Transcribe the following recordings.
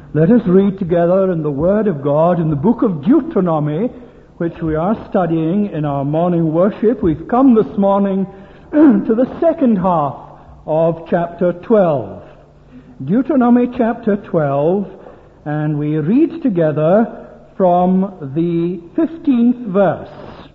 Let us read together in the Word of God in the book of Deuteronomy, which we are studying in our morning worship. We've come this morning to the second half of chapter 12. Deuteronomy chapter 12, and we read together from the 15th verse.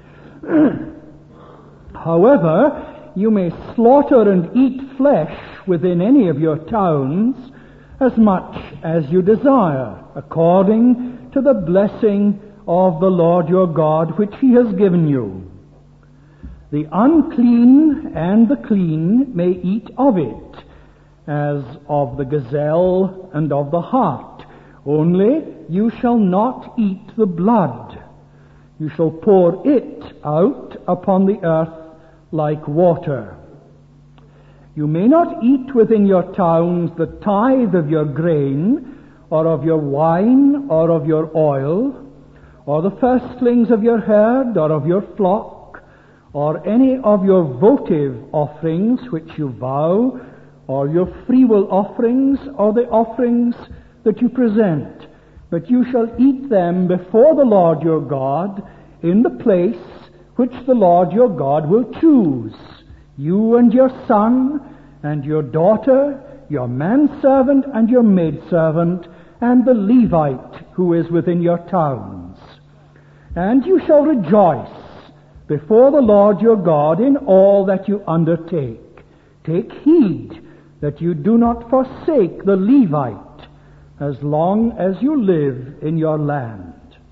However, you may slaughter and eat flesh within any of your towns, as much as you desire, according to the blessing of the Lord your God, which he has given you. The unclean and the clean may eat of it, as of the gazelle and of the hart. Only you shall not eat the blood. You shall pour it out upon the earth like water. You may not eat within your towns the tithe of your grain, or of your wine, or of your oil, or the firstlings of your herd, or of your flock, or any of your votive offerings which you vow, or your freewill offerings, or the offerings that you present. But you shall eat them before the Lord your God in the place which the Lord your God will choose. You and your son and your daughter, your manservant and your maidservant, and the Levite who is within your towns. And you shall rejoice before the Lord your God in all that you undertake. Take heed that you do not forsake the Levite as long as you live in your land.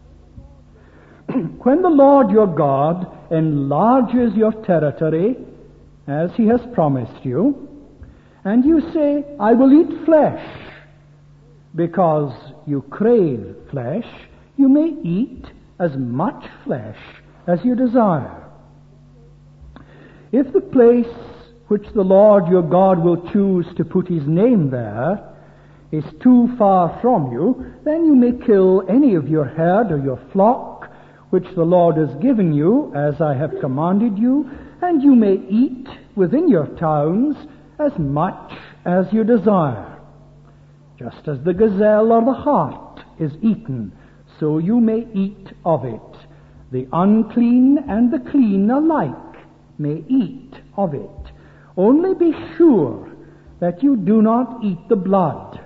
When the Lord your God enlarges your territory, as he has promised you, and you say, I will eat flesh, because you crave flesh, you may eat as much flesh as you desire. If the place which the Lord your God will choose to put his name there is too far from you, then you may kill any of your herd or your flock, which the Lord has given you, as I have commanded you, and you may eat within your towns as much as you desire. Just as the gazelle or the hart is eaten, so you may eat of it. The unclean and the clean alike may eat of it. Only be sure that you do not eat the blood.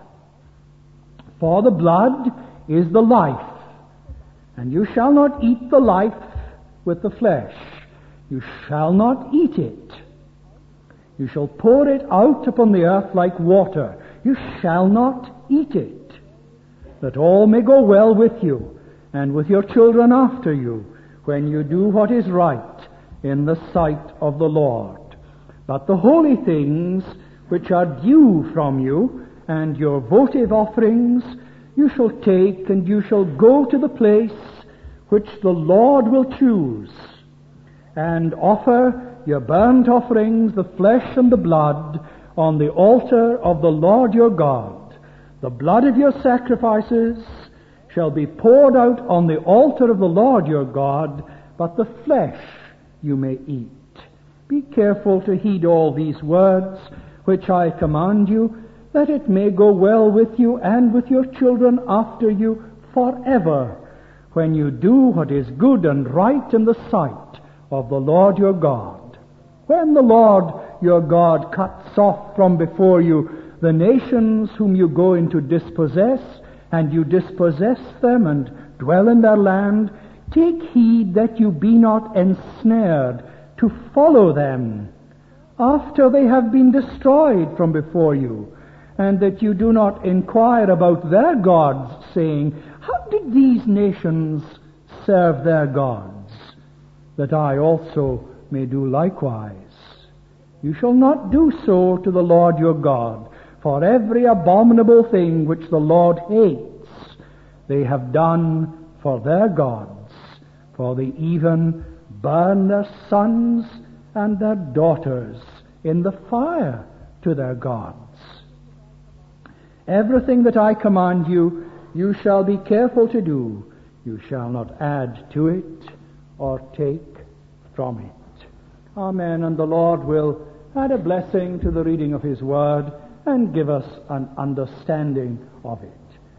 For the blood is the life, and you shall not eat the life with the flesh. You shall not eat it. You shall pour it out upon the earth like water. You shall not eat it, that all may go well with you and with your children after you, when you do what is right in the sight of the Lord. But the holy things which are due from you, and your votive offerings, you shall take, and you shall go to the place which the Lord will choose, and offer your burnt offerings, the flesh and the blood, on the altar of the Lord your God. The blood of your sacrifices shall be poured out on the altar of the Lord your God, but the flesh you may eat. Be careful to heed all these words which I command you, that it may go well with you and with your children after you forever, when you do what is good and right in the sight of the Lord your God. When the Lord your God cuts off from before you the nations whom you go in to dispossess, and you dispossess them and dwell in their land, take heed that you be not ensnared to follow them after they have been destroyed from before you, and that you do not inquire about their gods, saying, how did these nations serve their gods, that I also may do likewise? You shall not do so to the Lord your God, for every abominable thing which the Lord hates, they have done for their gods, for they even burn their sons and their daughters in the fire to their gods. Everything that I command you, you shall be careful to do. You shall not add to it or take from it. Amen. And the Lord will add a blessing to the reading of his word and give us an understanding of it.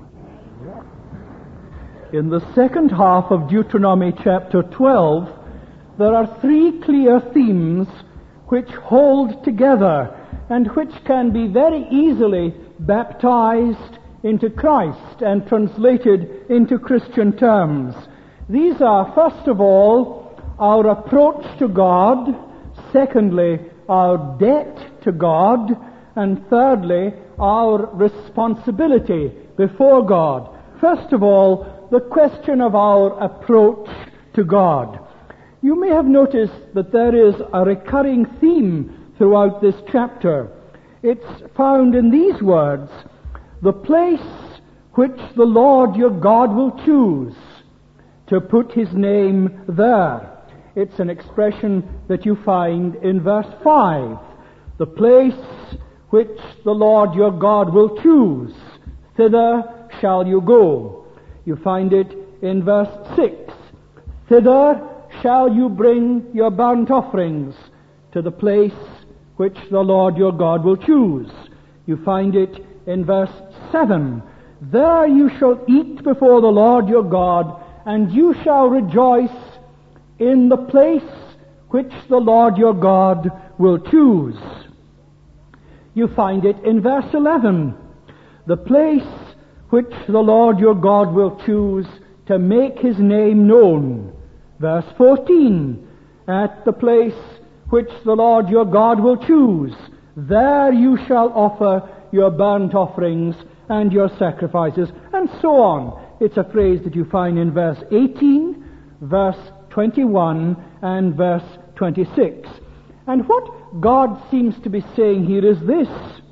In the second half of Deuteronomy chapter 12, there are three clear themes which hold together and which can be very easily baptized into Christ and translated into Christian terms. These are, first of all, our approach to God, secondly, our debt to God, and thirdly, our responsibility before God. First of all, the question of our approach to God. You may have noticed that there is a recurring theme throughout this chapter. It's found in these words: the place which the Lord your God will choose to put his name there. It's an expression that you find in verse 5. The place which the Lord your God will choose, thither shall you go. You find it in verse 6. Thither shall you bring your burnt offerings, to the place which the Lord your God will choose. You find it in verse 7. There you shall eat before the Lord your God, and you shall rejoice in the place which the Lord your God will choose. You find it in verse 11. The place which the Lord your God will choose to make his name known. Verse 14. At the place which the Lord your God will choose, there you shall offer your burnt offerings and your sacrifices, and so on. It's a phrase that you find in verse 18, verse 21, and verse 26. And what God seems to be saying here is this: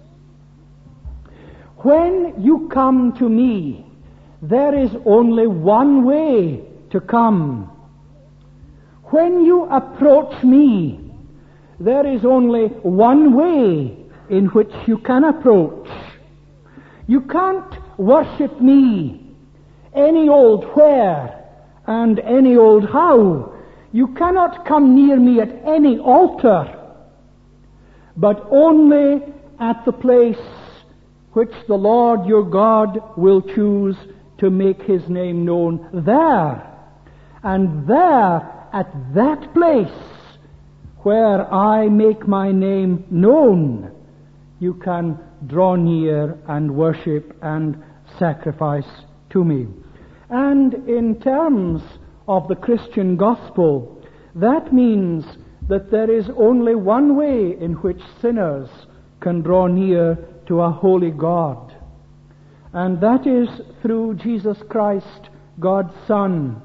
when you come to me, there is only one way to come. When you approach me, there is only one way in which you can approach. You can't worship me any old where and any old how. You cannot come near me at any altar, but only at the place which the Lord your God will choose to make his name known there. And there, at that place where I make my name known, you can draw near and worship and sacrifice to me. And in terms of the Christian gospel, that means that there is only one way in which sinners can draw near to a holy God, and that is through Jesus Christ, God's Son.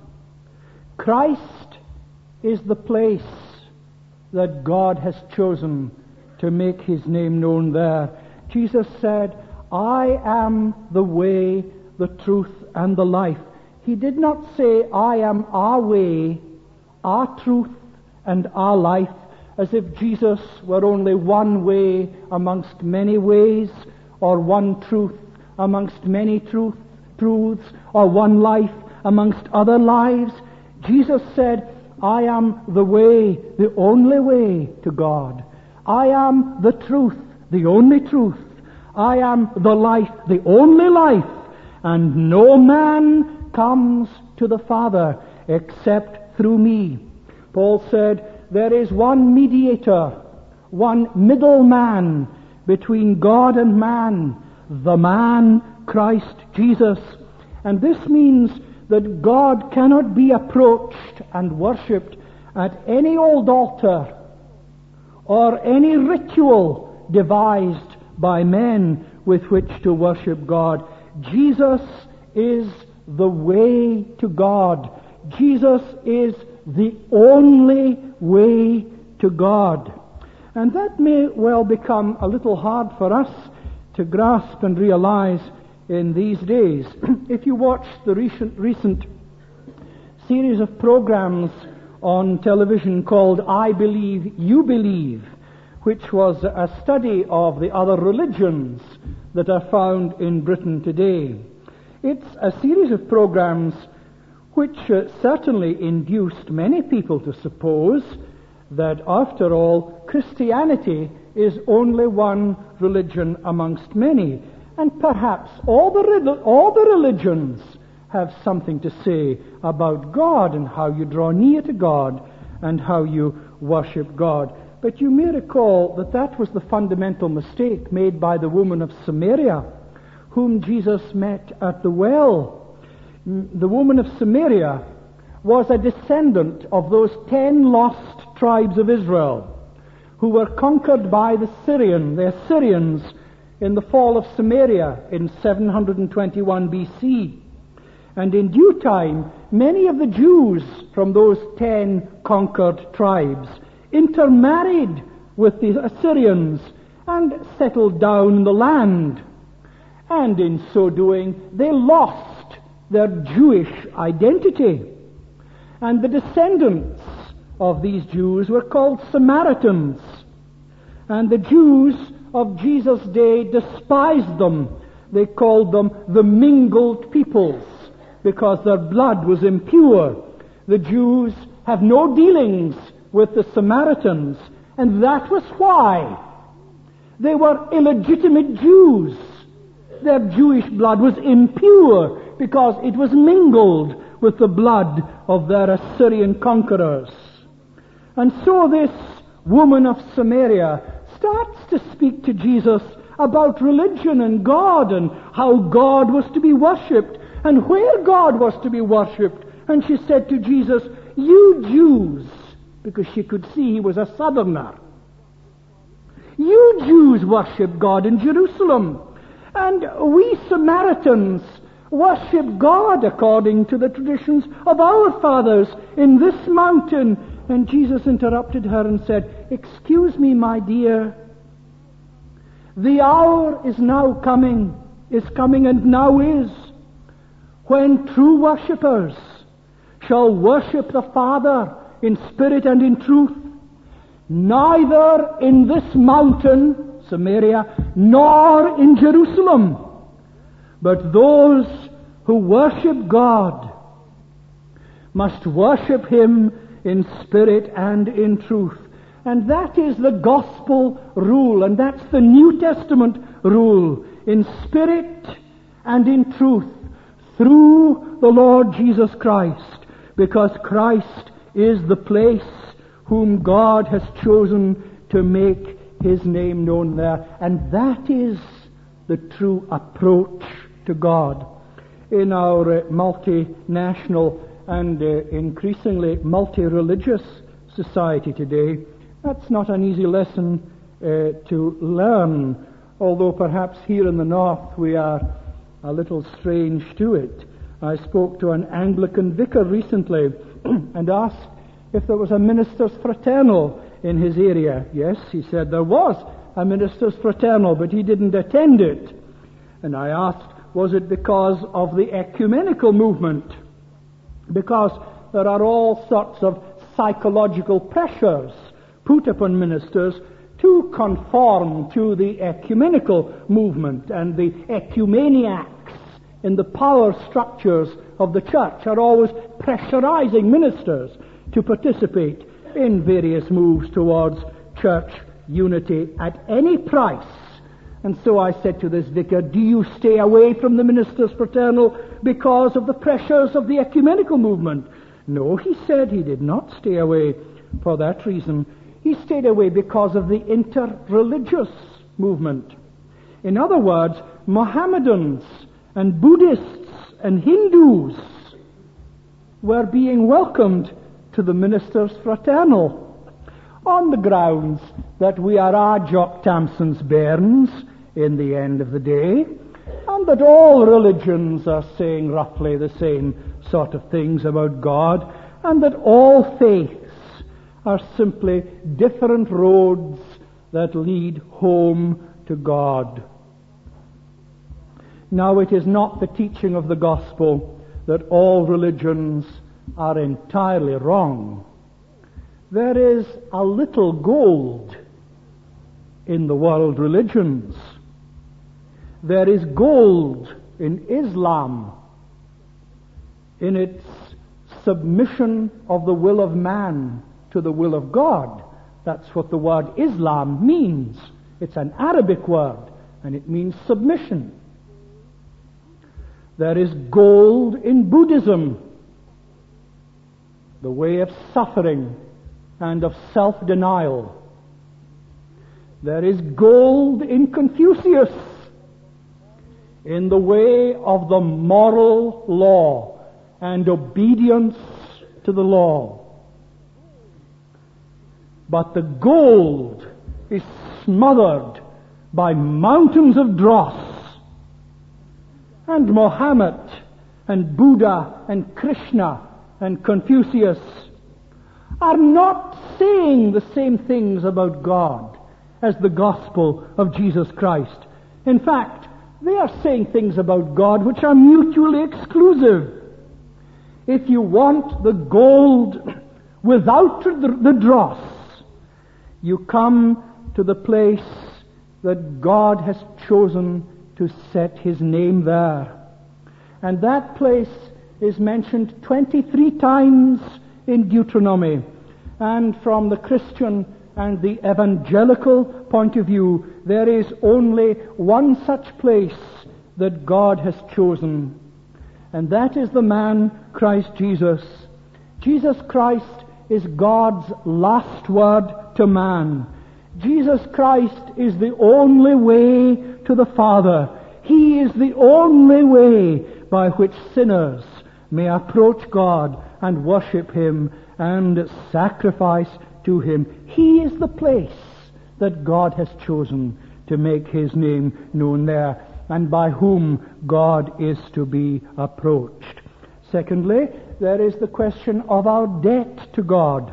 Christ is the place that God has chosen to make his name known there. Jesus said, I am the way, the truth, and the life. He did not say, I am our way, our truth, and our life, as if Jesus were only one way amongst many ways, or one truth amongst many truths, or one life amongst other lives. Jesus said, I am the way, the only way to God. I am the truth, the only truth. I am the life, the only life. And no man comes to the Father except through me. Paul said, there is one mediator, one middleman between God and man, the man Christ Jesus. And this means that God cannot be approached and worshipped at any old altar or any ritual devised by men with which to worship God. Jesus is the way to God. Jesus is the only way to God. And that may well become a little hard for us to grasp and realize in these days. If you watch the recent series of programs on television called I Believe, You Believe, which was a study of the other religions that are found in Britain today. It's a series of programs which certainly induced many people to suppose that, after all, Christianity is only one religion amongst many. And perhaps all the religions have something to say about God and how you draw near to God and how you worship God. But you may recall that that was the fundamental mistake made by the woman of Samaria, whom Jesus met at the well. The woman of Samaria was a descendant of those 10 lost tribes of Israel who were conquered by the Assyrians in the fall of Samaria in 721 BC. And in due time, many of the Jews from those 10 conquered tribes intermarried with the Assyrians and settled down in the land. And in so doing, they lost their Jewish identity. And the descendants of these Jews were called Samaritans. And the Jews of Jesus' day despised them. They called them the mingled peoples because their blood was impure. The Jews have no dealings with the Samaritans, and that was why they were illegitimate Jews. Their Jewish blood was impure because it was mingled with the blood of their Assyrian conquerors. And so this woman of Samaria starts to speak to Jesus about religion and God and how God was to be worshipped and where God was to be worshipped. And she said to Jesus, "You Jews," because she could see he was a southerner, "you Jews worship God in Jerusalem, and we Samaritans worship God according to the traditions of our fathers in this mountain." And Jesus interrupted her and said, "Excuse me, my dear. The hour is coming and now is, when true worshippers shall worship the Father in spirit and in truth, neither in this mountain, Samaria, nor in Jerusalem. But those who worship God must worship Him in spirit and in truth." And that is the gospel rule, and that's the New Testament rule, in spirit and in truth, through the Lord Jesus Christ, because Christ is the place whom God has chosen to make His name known there. And that is the true approach to God. In our multinational and increasingly multi-religious society today, that's not an easy lesson to learn, although perhaps here in the north we are a little strange to it. I spoke to an Anglican vicar recently and asked if there was a minister's fraternal in his area. Yes, he said there was a minister's fraternal, but he didn't attend it. And I asked, was it because of the ecumenical movement? Because there are all sorts of psychological pressures put upon ministers to conform to the ecumenical movement, and the ecumeniacs in the power structures of the church are always pressurizing ministers to participate in various moves towards church unity at any price. And so I said to this vicar, "Do you stay away from the ministers' fraternal because of the pressures of the ecumenical movement?" No, he said, he did not stay away for that reason. He stayed away because of the inter-religious movement. In other words, Mohammedans and Buddhists and Hindus were being welcomed to the ministers' fraternal on the grounds that we are a Jock Tamson's bairns in the end of the day, and that all religions are saying roughly the same sort of things about God, and that all faiths are simply different roads that lead home to God. Now, it is not the teaching of the gospel that all religions are entirely wrong. There is a little gold in the world religions. There is gold in Islam, in its submission of the will of man to the will of God. That's what the word Islam means. It's an Arabic word, and it means submission. There is gold in Buddhism, the way of suffering and of self-denial. There is gold in Confucius, in the way of the moral law and obedience to the law. But the gold is smothered by mountains of dross. And Mohammed and Buddha and Krishna and Confucius are not saying the same things about God as the gospel of Jesus Christ. In fact, they are saying things about God which are mutually exclusive. If you want the gold without the dross, you come to the place that God has chosen to set His name there. And that place is mentioned 23 times in Deuteronomy. And from the Christian and the evangelical point of view, there is only one such place that God has chosen. And that is the man Christ Jesus. Jesus Christ is God's last word to man. Jesus Christ is the only way to the Father. He is the only way by which sinners may approach God and worship Him and sacrifice to Him. He is the place that God has chosen to make His name known there, and by whom God is to be approached. Secondly, there is the question of our debt to God.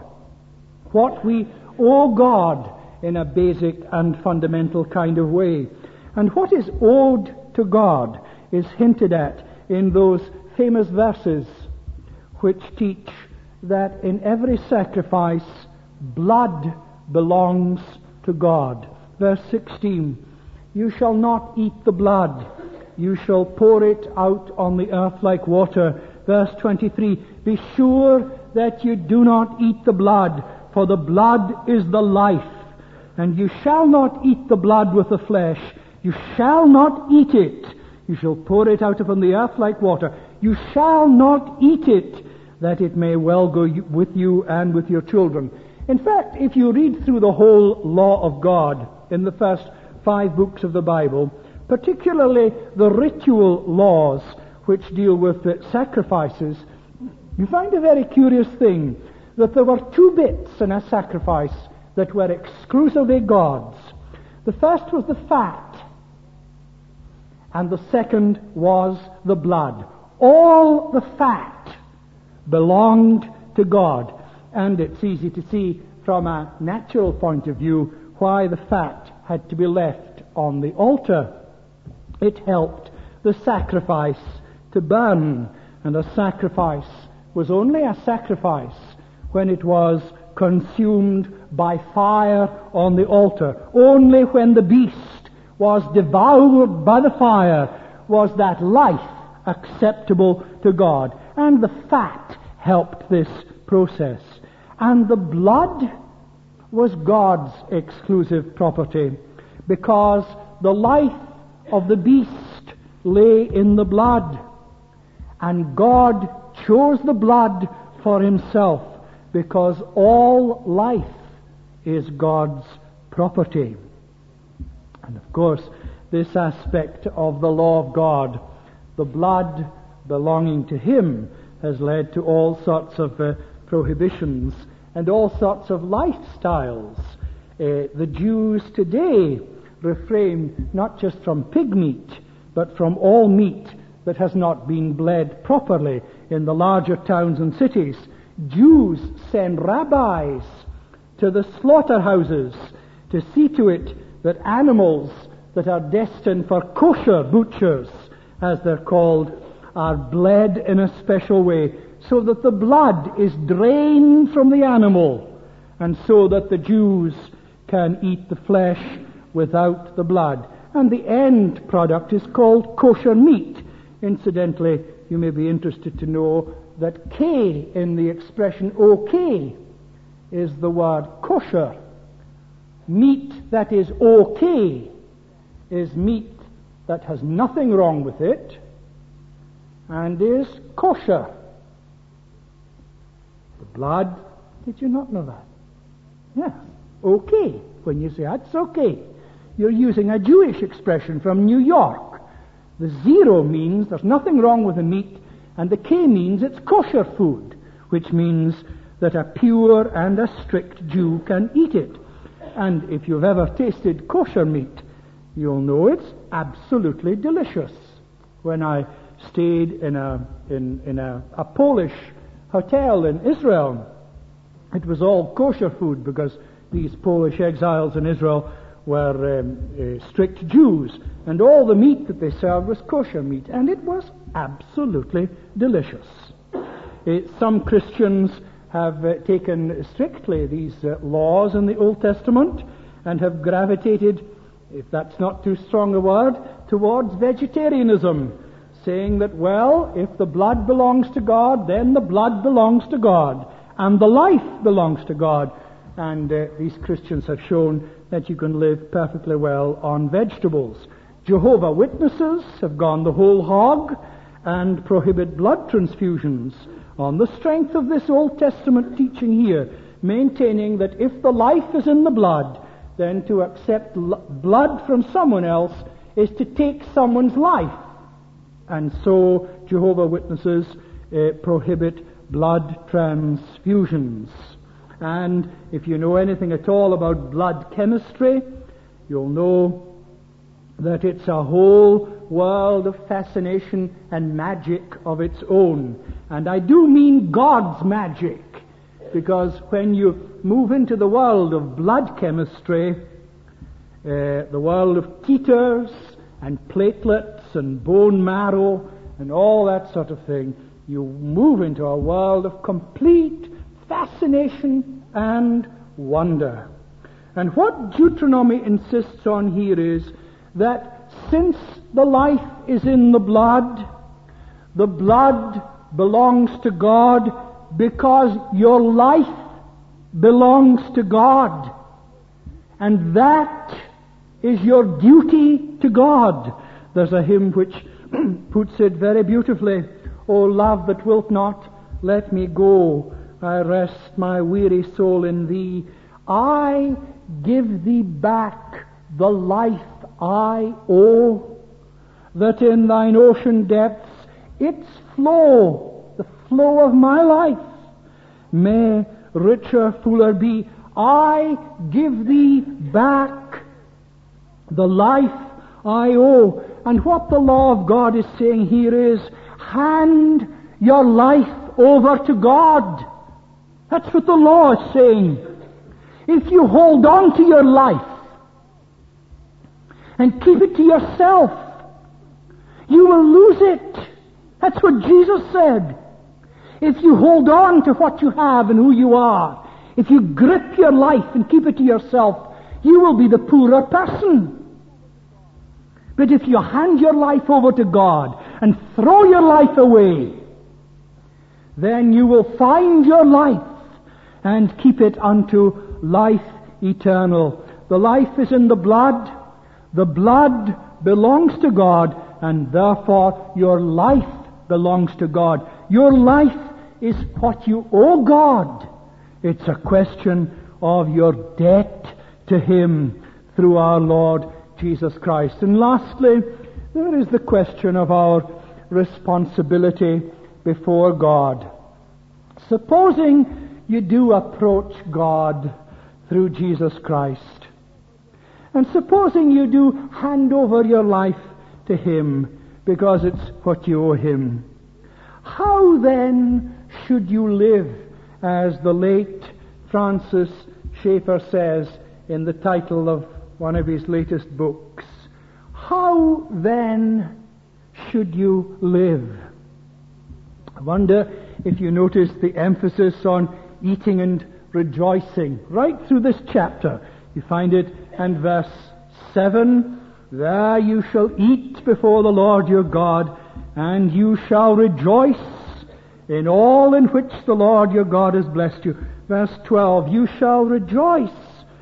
What we owe God in a basic and fundamental kind of way. And what is owed to God is hinted at in those famous verses which teach that in every sacrifice, blood belongs to God. Verse 16, you shall not eat the blood, you shall pour it out on the earth like water. Verse 23, be sure that you do not eat the blood, for the blood is the life. And you shall not eat the blood with the flesh, you shall not eat it. You shall pour it out upon the earth like water. You shall not eat it, that it may well go with you and with your children. In fact, if you read through the whole law of God in the first 5 books of the Bible, particularly the ritual laws which deal with the sacrifices, you find a very curious thing, that there were 2 bits in a sacrifice that were exclusively God's. The first was the fat, and the second was the blood. All the fat belonged to God. And it's easy to see from a natural point of view why the fat had to be left on the altar. It helped the sacrifice to burn, and a sacrifice was only a sacrifice when it was consumed by fire on the altar. Only when the beast was devoured by the fire was that life acceptable to God. And the fat helped this process. And the blood was God's exclusive property, because the life of the beast lay in the blood. And God chose the blood for Himself, because all life is God's property. And of course, this aspect of the law of God, the blood belonging to Him, has led to all sorts of prohibitions and all sorts of lifestyles. The Jews today refrain not just from pig meat, but from all meat that has not been bled properly in the larger towns and cities. Jews send rabbis to the slaughterhouses to see to it that animals that are destined for kosher butchers, as they're called, are bled in a special way, so that the blood is drained from the animal, and so that the Jews can eat the flesh without the blood. And the end product is called kosher meat. Incidentally, you may be interested to know that K in the expression okay is the word kosher. Meat that is okay is meat that has nothing wrong with it, and is kosher. The blood, did you not know that? Yeah, okay. When you say that's okay, you're using a Jewish expression from New York. The zero means there's nothing wrong with the meat, and the K means it's kosher food, which means that a pure and a strict Jew can eat it. And if you've ever tasted kosher meat, you'll know it's absolutely delicious. When I stayed in a Polish hotel in Israel, it was all kosher food because these Polish exiles in Israel were strict Jews, and all the meat that they served was kosher meat, and it was absolutely delicious. Some Christians have taken strictly these laws in the Old Testament and have gravitated, if that's not too strong a word, towards vegetarianism, saying that, well, if the blood belongs to God, then the blood belongs to God, and the life belongs to God. And these Christians have shown that you can live perfectly well on vegetables. Jehovah Witnesses have gone the whole hog and prohibit blood transfusions on the strength of this Old Testament teaching here, maintaining that if the life is in the blood, then to accept blood from someone else is to take someone's life. And so Jehovah Witnesses prohibit blood transfusions. And if you know anything at all about blood chemistry, you'll know that it's a whole world of fascination and magic of its own. And I do mean God's magic, because when you move into the world of blood chemistry, the world of titers and platelets and bone marrow and all that sort of thing, you move into a world of complete fascination and wonder. And what Deuteronomy insists on here is that since the life is in the blood belongs to God because your life belongs to God. And that is your duty to God. There's a hymn which puts it very beautifully. O love that wilt not let me go, I rest my weary soul in thee. I give thee back the life I owe, that in thine ocean depths its flow, the flow of my life, may richer, fuller be. I give thee back the life I owe. And what the law of God is saying here is, hand your life over to God. That's what the law is saying. If you hold on to your life and keep it to yourself, you will lose it. That's what Jesus said. If you hold on to what you have and who you are, if you grip your life and keep it to yourself, you will be the poorer person. But if you hand your life over to God and throw your life away, then you will find your life and keep it unto life eternal. The life is in the blood. The blood belongs to God, and therefore your life belongs to God. Your life is what you owe God. It's a question of your debt to Him through our Lord Jesus Christ. And lastly, there is the question of our responsibility before God. Supposing you do approach God through Jesus Christ, and supposing you do hand over your life to Him because it's what you owe Him, how then should you live, as the late Francis Schaeffer says in the title of one of his latest books? How then should you live? I wonder if you notice the emphasis on eating and rejoicing right through this chapter. You find it in verse 7. There you shall eat before the Lord your God, and you shall rejoice in all in which the Lord your God has blessed you. Verse 12, you shall rejoice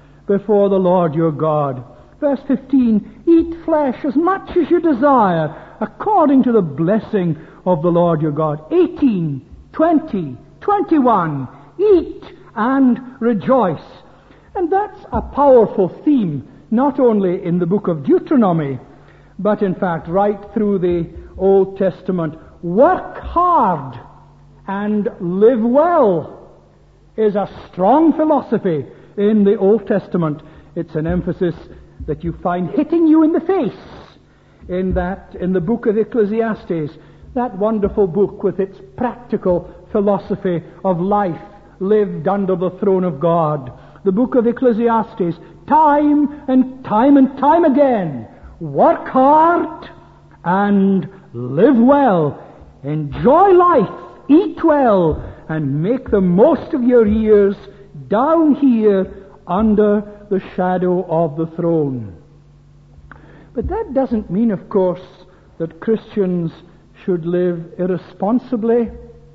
before the Lord your God. Verse 15, eat flesh as much as you desire, according to the blessing of the Lord your God. 18, 20, 21, eat and rejoice. And that's a powerful theme, not only in the book of Deuteronomy, but in fact right through the Old Testament. Work hard and live well is a strong philosophy in the Old Testament. It's an emphasis that you find hitting you in the face in the book of Ecclesiastes, that wonderful book with its practical philosophy of life lived under the throne of God. The book of Ecclesiastes, time and time again, work hard and live well, enjoy life, eat well, and make the most of your years down here under the shadow of the throne. But that doesn't mean, of course, that Christians should live irresponsibly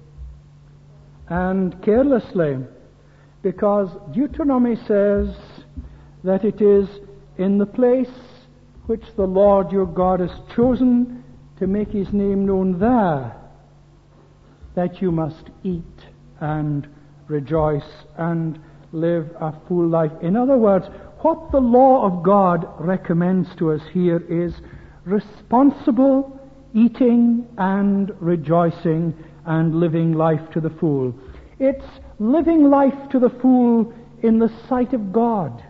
and carelessly, because Deuteronomy says that it is in the place which the Lord your God has chosen to make his name known there that you must eat and rejoice and live a full life. In other words, what the law of God recommends to us here is responsible eating and rejoicing and living life to the full. It's living life to the full in the sight of God.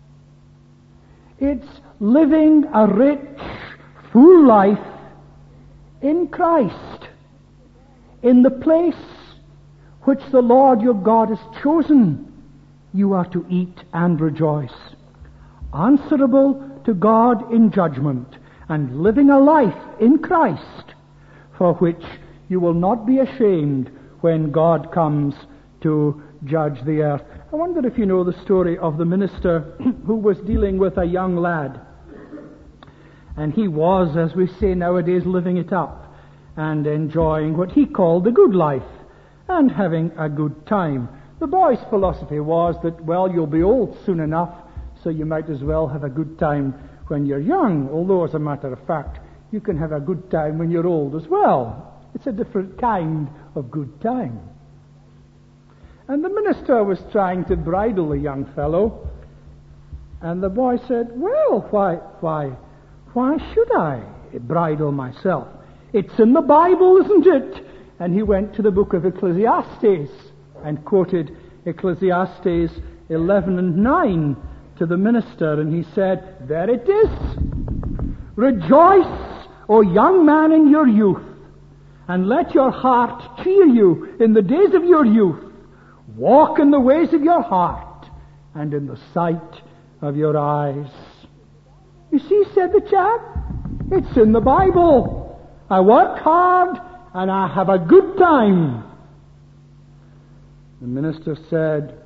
It's living a rich, full life in Christ, in the place which the Lord your God has chosen. You are to eat and rejoice, answerable to God in judgment, and living a life in Christ for which you will not be ashamed when God comes to judge the earth. I wonder if you know the story of the minister who was dealing with a young lad. And he was, as we say nowadays, living it up and enjoying what he called the good life and having a good time. The boy's philosophy was that, well, you'll be old soon enough, so you might as well have a good time when you're young, although, as a matter of fact, you can have a good time when you're old as well. It's a different kind of good time. And the minister was trying to bridle the young fellow, and the boy said, well, why should I bridle myself? It's in the Bible, isn't it? And he went to the book of Ecclesiastes and quoted Ecclesiastes 11 and 9 to the minister, and he said, there it is. Rejoice, O young man, in your youth, and let your heart cheer you in the days of your youth. Walk in the ways of your heart and in the sight of your eyes. You see, said the chap, it's in the Bible. I work hard and I have a good time. The minister said,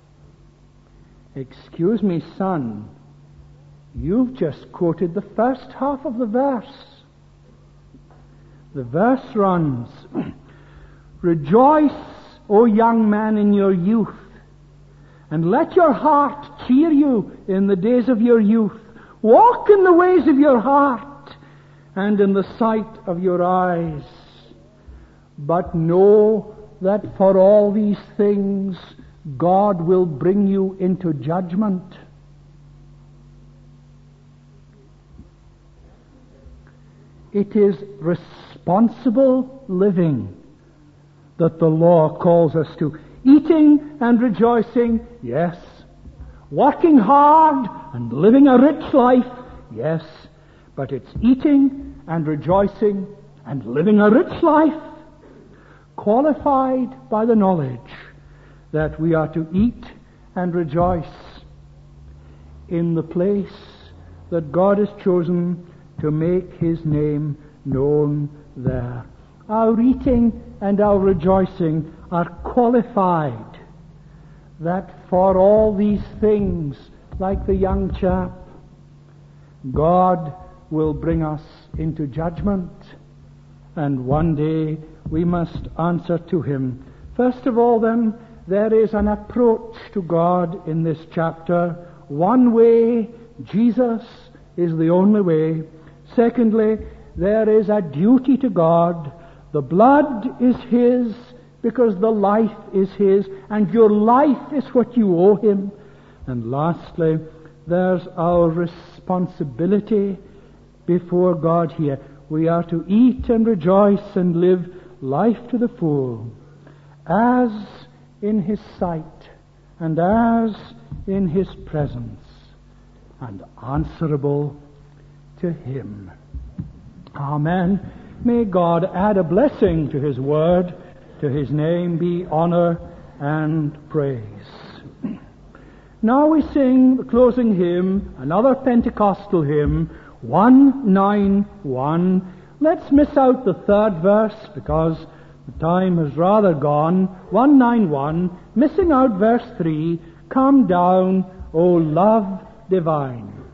excuse me, son, you've just quoted the first half of the verse. The verse runs, rejoice, O young man, in your youth, and let your heart cheer you in the days of your youth. Walk in the ways of your heart and in the sight of your eyes. But know that for all these things God will bring you into judgment. It is responsible living that the law calls us to. Eating and rejoicing, yes. Working hard and living a rich life, yes. But it's eating and rejoicing and living a rich life, qualified by the knowledge that we are to eat and rejoice in the place that God has chosen to make his name known there. Our eating and our rejoicing are qualified that for all these things, like the young chap, God will bring us into judgment, and one day we must answer to him. First of all, then, there is an approach to God in this chapter. One way, Jesus is the only way. Secondly, there is a duty to God. The blood is His because the life is His, and your life is what you owe Him. And lastly, there's our responsibility before God here. We are to eat and rejoice and live life to the full, as in His sight and as in His presence, and answerable to Him. Amen. May God add a blessing to His word. To His name be honor and praise. Now we sing the closing hymn, another Pentecostal hymn, 191. Let's miss out the third verse because the time has rather gone. 191, missing out verse 3, come down, O love divine.